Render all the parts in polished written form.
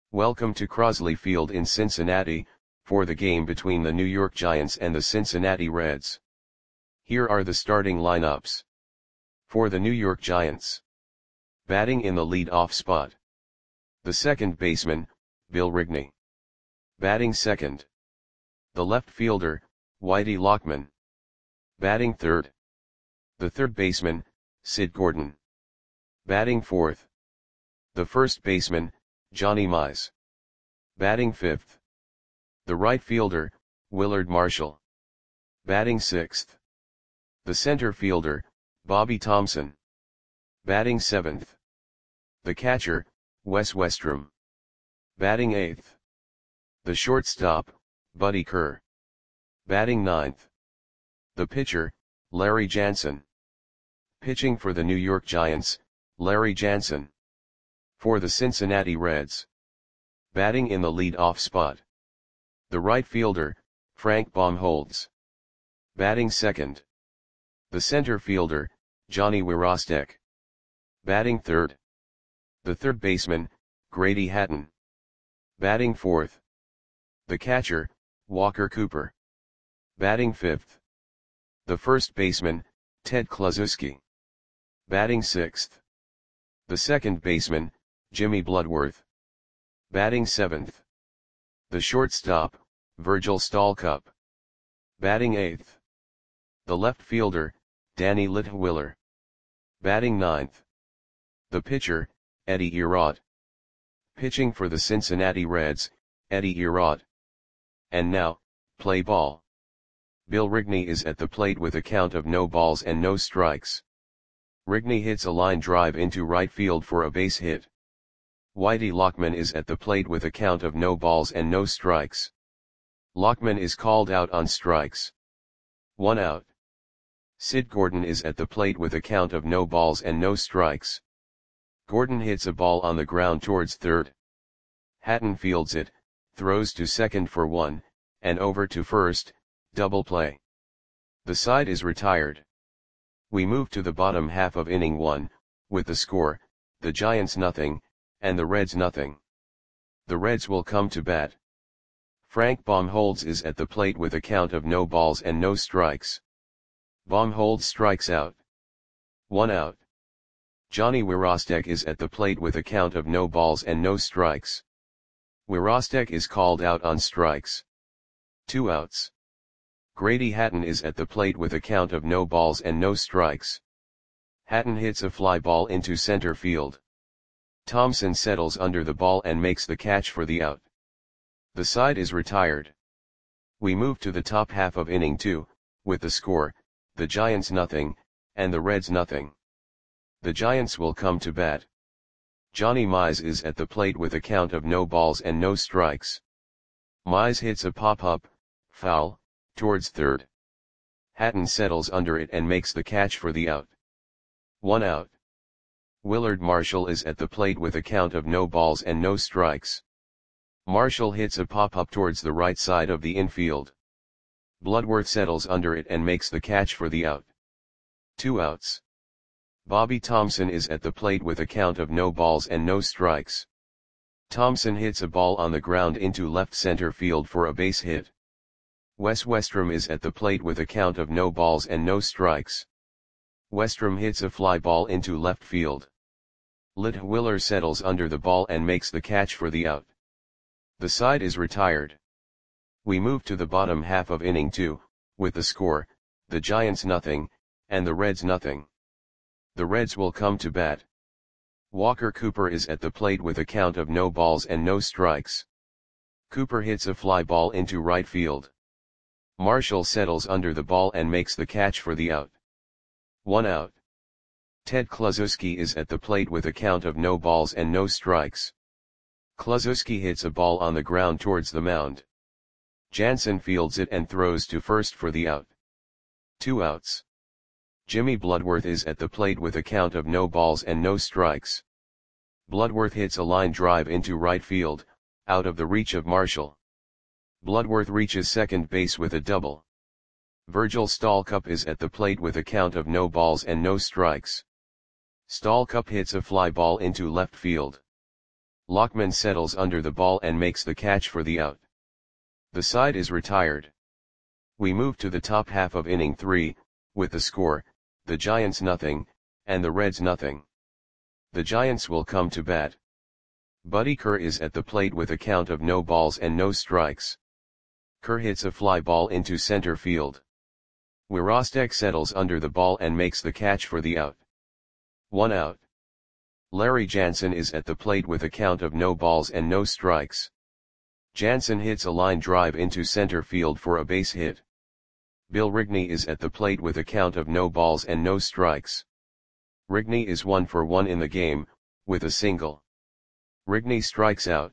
Welcome to Crosley Field in Cincinnati, for the game between the New York Giants and the Cincinnati Reds. Here are the starting lineups. For the New York Giants. Batting in the lead-off spot. The second baseman, Bill Rigney. Batting second. The left fielder, Whitey Lockman. Batting third. The third baseman, Sid Gordon. Batting fourth. The first baseman, Johnny Mize. Batting fifth. The right fielder, Willard Marshall. Batting sixth. The center fielder, Bobby Thomson. Batting seventh. The catcher, Wes Westrum. Batting eighth. The shortstop, Buddy Kerr. Batting ninth. The pitcher, Larry Jansen. Pitching for the New York Giants, Larry Jansen. For the Cincinnati Reds. Batting in the lead-off spot. The right fielder, Frank Baumholtz. Batting second. The center fielder, Johnny Wirostek. Batting third. The third baseman, Grady Hatton. Batting fourth. The catcher, Walker Cooper. Batting fifth. The first baseman, Ted Kluszewski. Batting sixth. The second baseman, Jimmy Bloodworth. Batting seventh. The shortstop, Virgil Stalcup. Batting eighth. The left fielder, Danny Litwiller. Batting ninth. The pitcher, Eddie Erod. Pitching for the Cincinnati Reds, Eddie Erod. And now, play ball. Bill Rigney is at the plate with a count of no balls and no strikes. Rigney hits a line drive into right field for a base hit. Whitey Lockman is at the plate with a count of no balls and no strikes. Lockman is called out on strikes. 1 out. Sid Gordon is at the plate with a count of no balls and no strikes. Gordon hits a ball on the ground towards third. Hatton fields it, throws to second for 1, and over to first, double play. The side is retired. We move to the bottom half of inning 1, with the score, the Giants nothing, and the Reds nothing. The Reds will come to bat. Frank Baumholtz is at the plate with a count of no balls and no strikes. Baumholtz strikes out. 1 out. Johnny Wirostek is at the plate with a count of no balls and no strikes. Wirostek is called out on strikes. 2 outs. Grady Hatton is at the plate with a count of no balls and no strikes. Hatton hits a fly ball into center field. Thomson settles under the ball and makes the catch for the out. The side is retired. We move to the top half of inning 2, with the score, the Giants nothing, and the Reds nothing. The Giants will come to bat. Johnny Mize is at the plate with a count of no balls and no strikes. Mize hits a pop-up, foul, towards third. Hatton settles under it and makes the catch for the out. 1 out. Willard Marshall is at the plate with a count of no balls and no strikes. Marshall hits a pop-up towards the right side of the infield. Bloodworth settles under it and makes the catch for the out. 2 outs. Bobby Thomson is at the plate with a count of no balls and no strikes. Thomson hits a ball on the ground into left center field for a base hit. Wes Westrum is at the plate with a count of no balls and no strikes. Westrum hits a fly ball into left field. Litwiller settles under the ball and makes the catch for the out. The side is retired. We move to the bottom half of inning 2, with the score, the Giants nothing, and the Reds nothing. The Reds will come to bat. Walker Cooper is at the plate with a count of no balls and no strikes. Cooper hits a fly ball into right field. Marshall settles under the ball and makes the catch for the out. 1 out. Ted Kluszewski is at the plate with a count of no balls and no strikes. Kluszewski hits a ball on the ground towards the mound. Jansen fields it and throws to first for the out. 2 outs. Jimmy Bloodworth is at the plate with a count of no balls and no strikes. Bloodworth hits a line drive into right field, out of the reach of Marshall. Bloodworth reaches second base with a double. Virgil Stalcup is at the plate with a count of no balls and no strikes. Stalcup hits a fly ball into left field. Lockman settles under the ball and makes the catch for the out. The side is retired. We move to the top half of inning 3, with the score, the Giants nothing, and the Reds nothing. The Giants will come to bat. Buddy Kerr is at the plate with a count of no balls and no strikes. Kerr hits a fly ball into center field. Wirostek settles under the ball and makes the catch for the out. 1 out. Larry Jansen is at the plate with a count of no balls and no strikes. Jansen hits a line drive into center field for a base hit. Bill Rigney is at the plate with a count of no balls and no strikes. Rigney is 1 for 1 in the game, with a single. Rigney strikes out.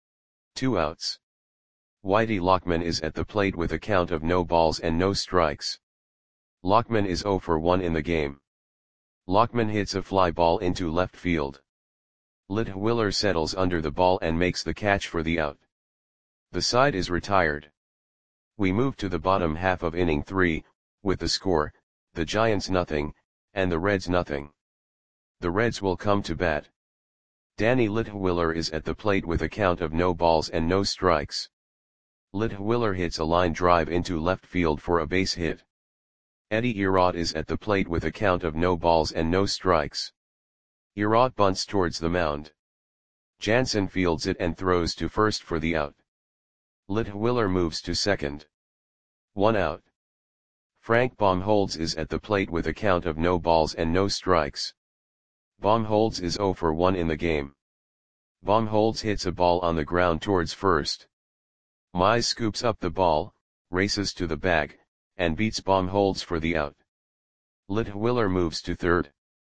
2 outs. Whitey Lockman is at the plate with a count of no balls and no strikes. Lockman is 0 for 1 in the game. Lockman hits a fly ball into left field. Litwiller settles under the ball and makes the catch for the out. The side is retired. We move to the bottom half of inning 3, with the score, the Giants nothing, and the Reds nothing. The Reds will come to bat. Danny Litwiller is at the plate with a count of no balls and no strikes. Litwiller hits a line drive into left field for a base hit. Eddie Erott is at the plate with a count of no balls and no strikes. Erott bunts towards the mound. Jansen fields it and throws to first for the out. Litwiller moves to second. 1 out. Frank Baumholtz is at the plate with a count of no balls and no strikes. Baumholtz is 0 for 1 in the game. Baumholtz hits a ball on the ground towards first. Mize scoops up the ball, races to the bag, and beats Baumholtz for the out. Litwiller moves to third.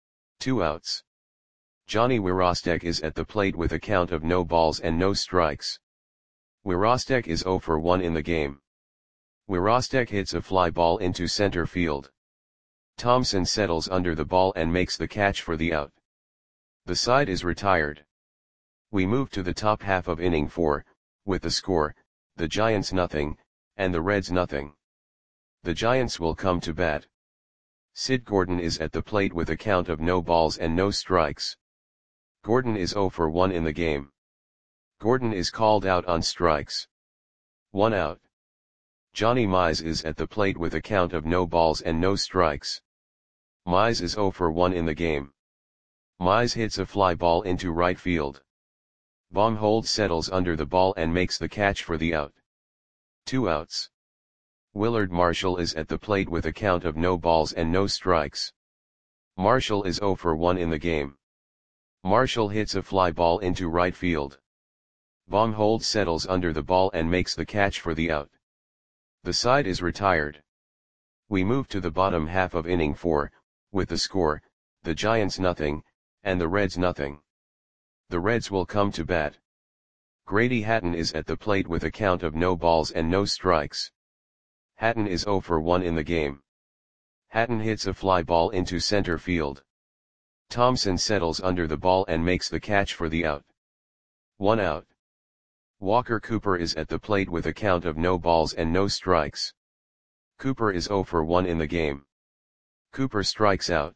2 outs. Johnny Wirostek is at the plate with a count of no balls and no strikes. Wirostek is 0 for 1 in the game. Wirostek hits a fly ball into center field. Thompson settles under the ball and makes the catch for the out. The side is retired. We move to the top half of inning 4, with the score, the Giants nothing, and the Reds nothing. The Giants will come to bat. Sid Gordon is at the plate with a count of no balls and no strikes. Gordon is 0 for 1 in the game. Gordon is called out on strikes. 1 out. Johnny Mize is at the plate with a count of no balls and no strikes. Mize is 0 for 1 in the game. Mize hits a fly ball into right field. Baumholtz settles under the ball and makes the catch for the out. 2 outs. Willard Marshall is at the plate with a count of no balls and no strikes. Marshall is 0 for 1 in the game. Marshall hits a fly ball into right field. Baumholtz settles under the ball and makes the catch for the out. The side is retired. We move to the bottom half of inning 4, with the score, the Giants nothing, and the Reds nothing. The Reds will come to bat. Grady Hatton is at the plate with a count of no balls and no strikes. Hatton is 0 for 1 in the game. Hatton hits a fly ball into center field. Thompson settles under the ball and makes the catch for the out. 1 out. Walker Cooper is at the plate with a count of no balls and no strikes. Cooper is 0 for 1 in the game. Cooper strikes out.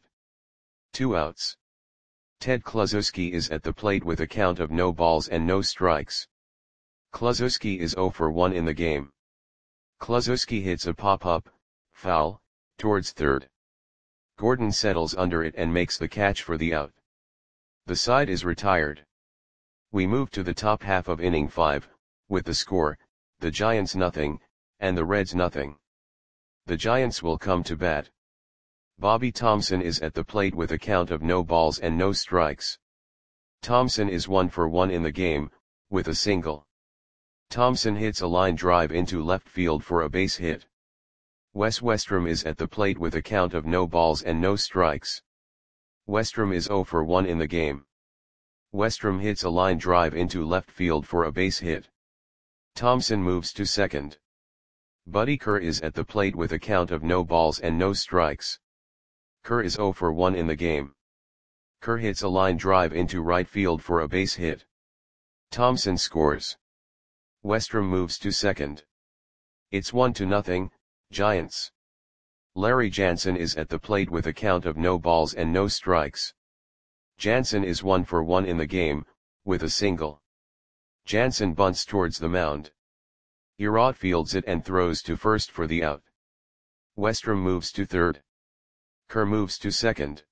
2 outs. Ted Kluszewski is at the plate with a count of no balls and no strikes. Kluszewski is 0 for 1 in the game. Kluszewski hits a pop-up, foul, towards third. Gordon settles under it and makes the catch for the out. The side is retired. We move to the top half of inning 5, with the score, the Giants nothing, and the Reds nothing. The Giants will come to bat. Bobby Thompson is at the plate with a count of no balls and no strikes. Thompson is 1 for 1 in the game, with a single. Thompson hits a line drive into left field for a base hit. Wes Westrom is at the plate with a count of no balls and no strikes. Westrom is 0 for 1 in the game. Westrom hits a line drive into left field for a base hit. Thompson moves to second. Buddy Kerr is at the plate with a count of no balls and no strikes. Kerr is 0 for 1 in the game. Kerr hits a line drive into right field for a base hit. Thompson scores. Westrom moves to second. It's 1-0, Giants. Larry Jansen is at the plate with a count of no balls and no strikes. Jansen is 1 for 1 in the game, with a single. Jansen bunts towards the mound. Erod fields it and throws to first for the out. Westrom moves to third. Kerr moves to second.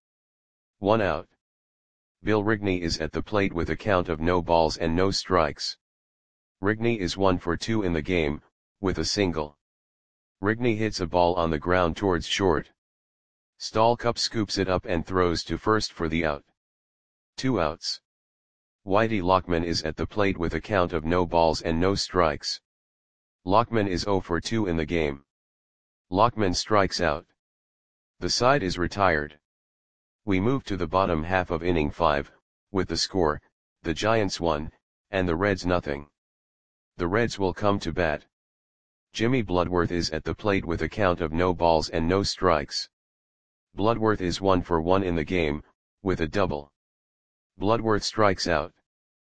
1 out. Bill Rigney is at the plate with a count of no balls and no strikes. Rigney is 1 for 2 in the game, with a single. Rigney hits a ball on the ground towards short. Stallcup scoops it up and throws to first for the out. 2 outs. Whitey Lockman is at the plate with a count of no balls and no strikes. Lockman is 0 for 2 in the game. Lockman strikes out. The side is retired. We move to the bottom half of inning 5, with the score, the Giants 1, and the Reds nothing. The Reds will come to bat. Jimmy Bloodworth is at the plate with a count of no balls and no strikes. Bloodworth is 1 for 1 in the game, with a double. Bloodworth strikes out.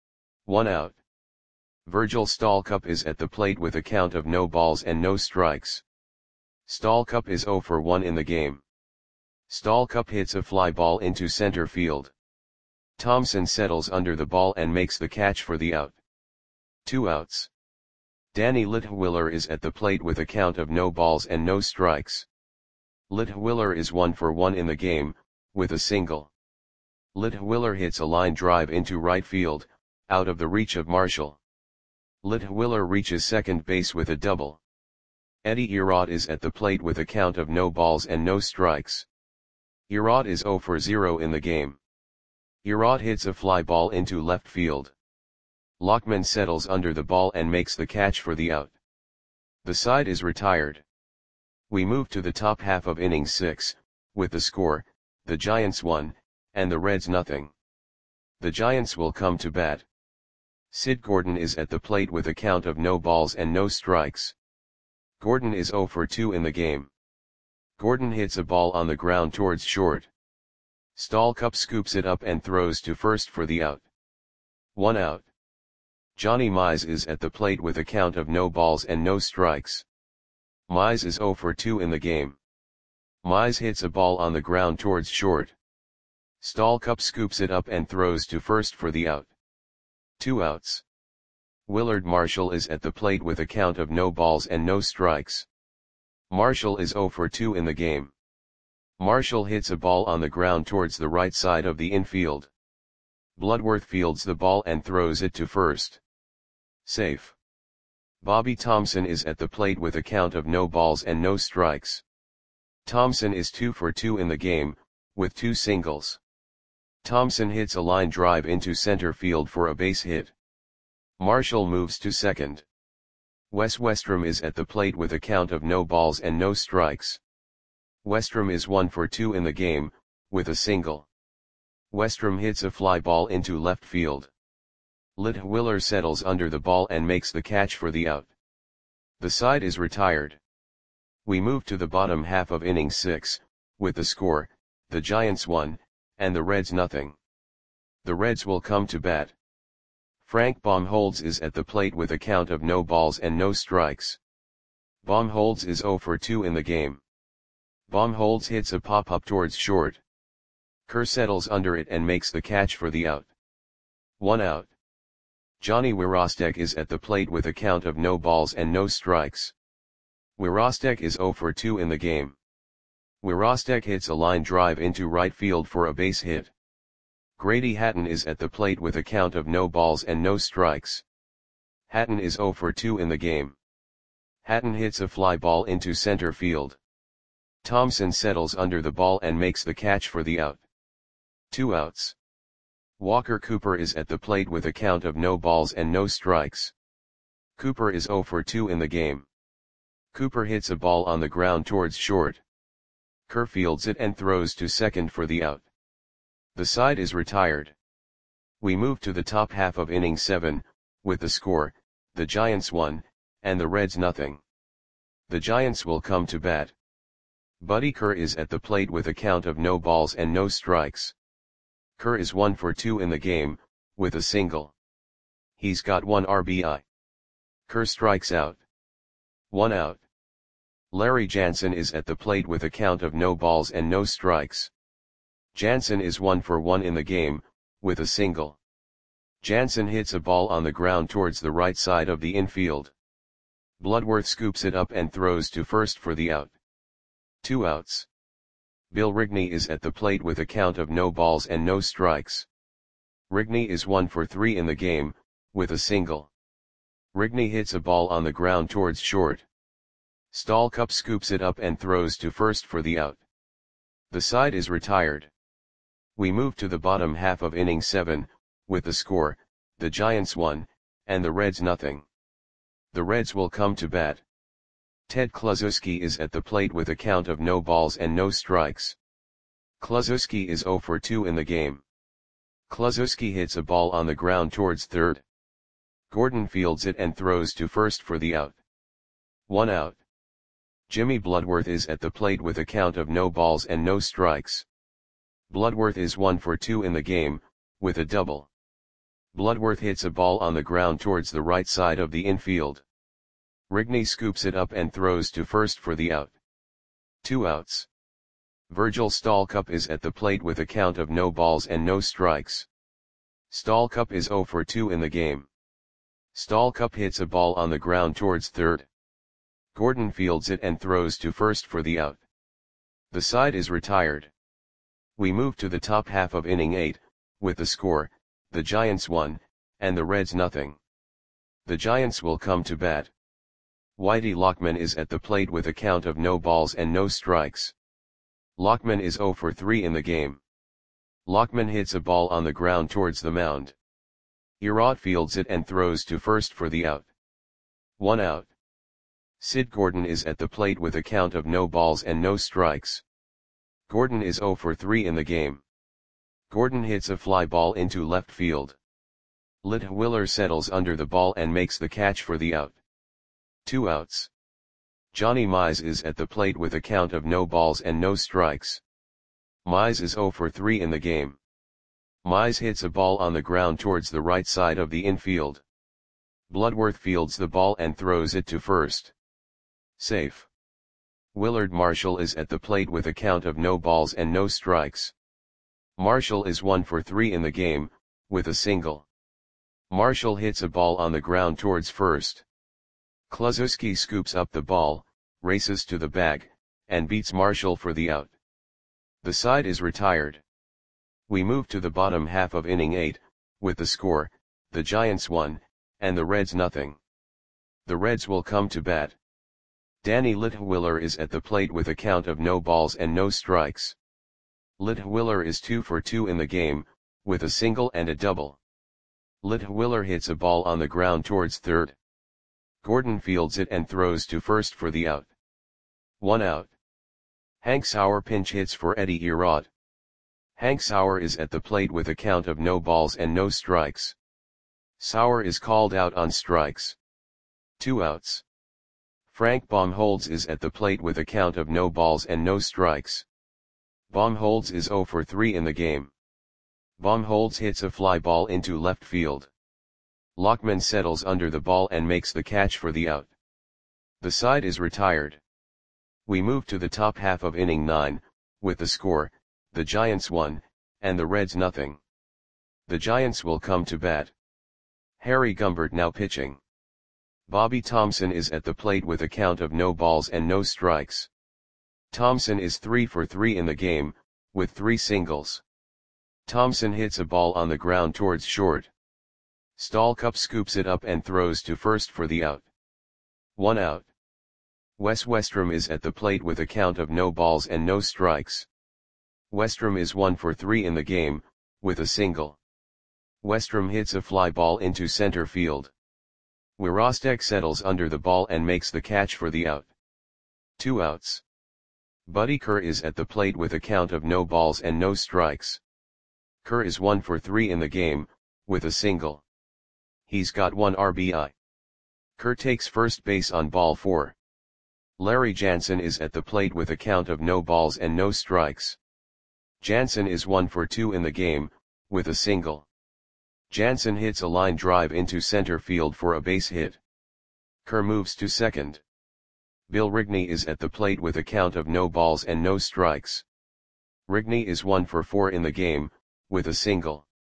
1 out. Virgil Stallcup is at the plate with a count of no balls and no strikes. Stallcup is 0 for 1 in the game. Stallcup hits a fly ball into center field. Thompson settles under the ball and makes the catch for the out. 2 outs. Danny Litwiller is at the plate with a count of no balls and no strikes. Litwiller is 1 for 1 in the game, with a single. Litwiller hits a line drive into right field, out of the reach of Marshall. Litwiller reaches second base with a double. Eddie Erod is at the plate with a count of no balls and no strikes. Erod is 0 for 0 in the game. Erod hits a fly ball into left field. Lockman settles under the ball and makes the catch for the out. The side is retired. We move to the top half of inning 6, with the score, the Giants 1, and the Reds nothing. The Giants will come to bat. Sid Gordon is at the plate with a count of no balls and no strikes. Gordon is 0 for 2 in the game. Gordon hits a ball on the ground towards short. Stallcup scoops it up and throws to first for the out. 1 out. Johnny Mize is at the plate with a count of no balls and no strikes. Mize is 0 for 2 in the game. Mize hits a ball on the ground towards short. Stallcup scoops it up and throws to first for the out. 2 outs. Willard Marshall is at the plate with a count of no balls and no strikes. Marshall is 0 for 2 in the game. Marshall hits a ball on the ground towards the right side of the infield. Bloodworth fields the ball and throws it to first. Safe. Bobby Thompson is at the plate with a count of no balls and no strikes. Thompson is 2 for 2 in the game, with 2 singles. Thompson hits a line drive into center field for a base hit. Marshall moves to second. Wes Westrom is at the plate with a count of no balls and no strikes. Westrom is 1 for 2 in the game, with a single. Westrom hits a fly ball into left field. Litwiller settles under the ball and makes the catch for the out. The side is retired. We move to the bottom half of inning 6, with the score, the Giants 1, and the Reds nothing. The Reds will come to bat. Frank Baumholtz is at the plate with a count of no balls and no strikes. Baumholtz is 0 for 2 in the game. Baumholtz hits a pop-up towards short. Kerr settles under it and makes the catch for the out. 1 out. Johnny Wirostek is at the plate with a count of no balls and no strikes. Wirostek is 0 for 2 in the game. Wirostek hits a line drive into right field for a base hit. Grady Hatton is at the plate with a count of no balls and no strikes. Hatton is 0 for 2 in the game. Hatton hits a fly ball into center field. Thompson settles under the ball and makes the catch for the out. 2 outs. Walker Cooper is at the plate with a count of no balls and no strikes. Cooper is 0 for 2 in the game. Cooper hits a ball on the ground towards short. Kerr fields it and throws to second for the out. The side is retired. We move to the top half of inning 7, with the score, the Giants 1, and the Reds nothing. The Giants will come to bat. Buddy Kerr is at the plate with a count of no balls and no strikes. Kerr is 1 for 2 in the game, with a single. He's got 1 RBI. Kerr strikes out. 1 out. Larry Jansen is at the plate with a count of no balls and no strikes. Jansen is 1 for 1 in the game, with a single. Jansen hits a ball on the ground towards the right side of the infield. Bloodworth scoops it up and throws to first for the out. 2 outs. Bill Rigney is at the plate with a count of no balls and no strikes. Rigney is 1 for 3 in the game, with a single. Rigney hits a ball on the ground towards short. Stallcup scoops it up and throws to first for the out. The side is retired. We move to the bottom half of inning 7, with the score, the Giants 1, and the Reds nothing. The Reds will come to bat. Ted Kluszewski is at the plate with a count of no balls and no strikes. Kluszewski is 0 for 2 in the game. Kluszewski hits a ball on the ground towards third. Gordon fields it and throws to first for the out. 1 out. Jimmy Bloodworth is at the plate with a count of no balls and no strikes. Bloodworth is 1 for 2 in the game, with a double. Bloodworth hits a ball on the ground towards the right side of the infield. Rigney scoops it up and throws to first for the out. 2 outs. Virgil Stallcup is at the plate with a count of no balls and no strikes. Stallcup is 0 for 2 in the game. Stallcup hits a ball on the ground towards third. Gordon fields it and throws to first for the out. The side is retired. We move to the top half of inning 8, with the score, the Giants 1, and the Reds nothing. The Giants will come to bat. Whitey Lockman is at the plate with a count of no balls and no strikes. Lockman is 0 for 3 in the game. Lockman hits a ball on the ground towards the mound. Erod fields it and throws to first for the out. 1 out. Sid Gordon is at the plate with a count of no balls and no strikes. Gordon is 0 for 3 in the game. Gordon hits a fly ball into left field. Litwiller settles under the ball and makes the catch for the out. 2 outs. Johnny Mize is at the plate with a count of no balls and no strikes. Mize is 0 for 3 in the game. Mize hits a ball on the ground towards the right side of the infield. Bloodworth fields the ball and throws it to first. Safe. Willard Marshall is at the plate with a count of no balls and no strikes. Marshall is 1 for 3 in the game, with a single. Marshall hits a ball on the ground towards first. Kluszewski scoops up the ball, races to the bag, and beats Marshall for the out. The side is retired. We move to the bottom half of inning 8, with the score, the Giants 1, and the Reds nothing. The Reds will come to bat. Danny Litwiller is at the plate with a count of no balls and no strikes. Litwiller is 2 for 2 in the game, with a single and a double. Litwiller hits a ball on the ground towards third. Gordon fields it and throws to first for the out. 1 out. Hank Sauer pinch hits for Eddie Erod. Hank Sauer is at the plate with a count of no balls and no strikes. Sauer is called out on strikes. 2 outs. Frank Baumholtz is at the plate with a count of no balls and no strikes. Baumholtz is 0 for 3 in the game. Baumholtz hits a fly ball into left field. Lockman settles under the ball and makes the catch for the out. The side is retired. We move to the top half of inning 9, with the score, the Giants 1, and the Reds nothing. The Giants will come to bat. Harry Gumbert now pitching. Bobby Thompson is at the plate with a count of no balls and no strikes. Thompson is 3 for 3 in the game, with 3 singles. Thompson hits a ball on the ground towards short. Stallcup scoops it up and throws to first for the out. 1 out. Wes Westrom is at the plate with a count of no balls and no strikes. Westrom is 1 for 3 in the game, with a single. Westrom hits a fly ball into center field. Wirostek settles under the ball and makes the catch for the out. 2 outs. Buddy Kerr is at the plate with a count of no balls and no strikes. Kerr is 1 for 3 in the game, with a single. He's got 1 RBI. Kerr takes first base on ball 4. Larry Jansen is at the plate with a count of no balls and no strikes. Jansen is 1 for 2 in the game, with a single. Jansen hits a line drive into center field for a base hit. Kerr moves to second. Bill Rigney is at the plate with a count of no balls and no strikes. Rigney is 1 for 4 in the game, with a single.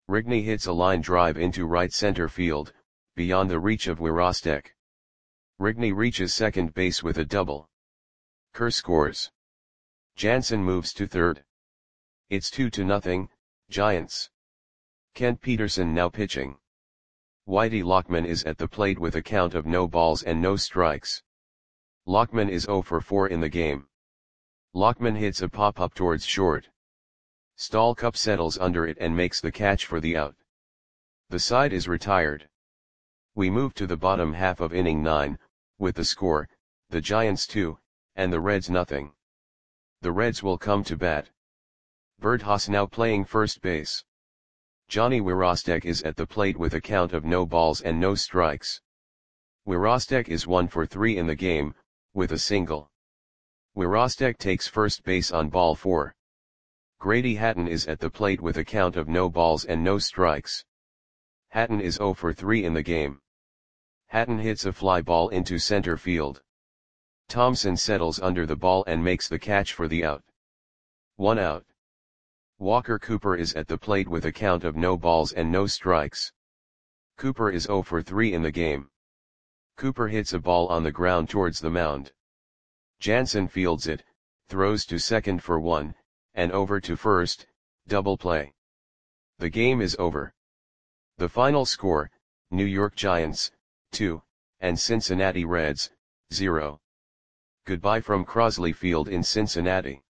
Rigney hits a line drive into right center field, beyond the reach of Wirostek. Rigney reaches second base with a double. Kerr scores. Jansen moves to third. It's 2-0, Giants. Kent Peterson now pitching. Whitey Lockman is at the plate with a count of no balls and no strikes. Lockman is 0 for 4 in the game. Lockman hits a pop-up towards short. Stallcup settles under it and makes the catch for the out. The side is retired. We move to the bottom half of inning 9, with the score, the Giants 2, and the Reds nothing. The Reds will come to bat. Bert Haas now playing first base. Johnny Wirostek is at the plate with a count of no balls and no strikes. Wirostek is 1 for 3 in the game, with a single. Wirostek takes first base on ball 4. Grady Hatton is at the plate with a count of no balls and no strikes. Hatton is 0 for 3 in the game. Hatton hits a fly ball into center field. Thompson settles under the ball and makes the catch for the out. 1 out. Walker Cooper is at the plate with a count of no balls and no strikes. Cooper is 0 for 3 in the game. Cooper hits a ball on the ground towards the mound. Jansen fields it, throws to second for 1, and over to first, double play. The game is over. The final score, New York Giants, 2, and Cincinnati Reds, 0. Goodbye from Crosley Field in Cincinnati.